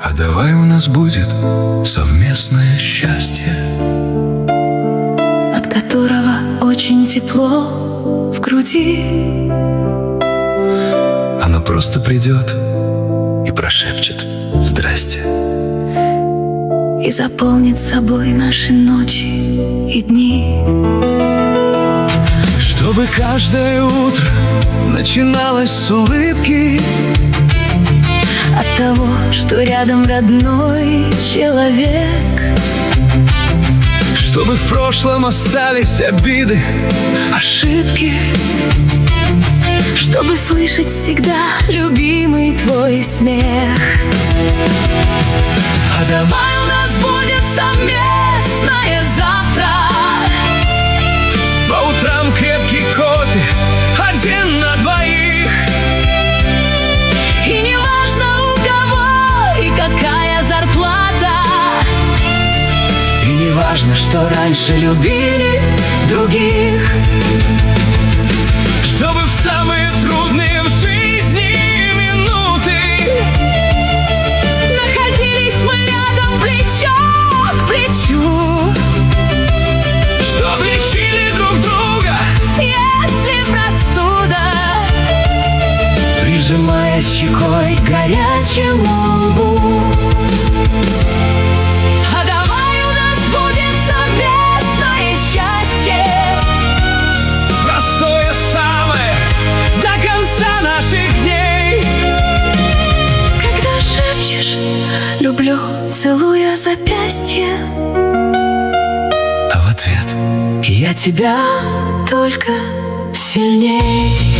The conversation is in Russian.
А давай у нас будет совместное счастье, от которого очень тепло в груди. Она просто придет и прошепчет «Здрасте» и заполнит собой наши ночи и дни. Чтобы каждое утро начиналось с улыбки, от того, что рядом родной человек. чтобы в прошлом остались обиды, ошибки, чтобы слышать всегда любимый твой смех. А Давай у нас будет совместное завтра. по утрам крепкий кофе, один на двоих. И не важно у кого и какая зарплата, И не важно, что раньше любили других. Чтобы в самые трудные в жизни минуты находились мы рядом плечо к плечу. Чтоб лечили друг друга, Если простуда, прижимая щекой к горячему лбу. а давай у нас будет совместное счастье, Простое самое до конца наших дней. когда шепчешь «люблю», целуя запястье, А в ответ я тебя только сильней.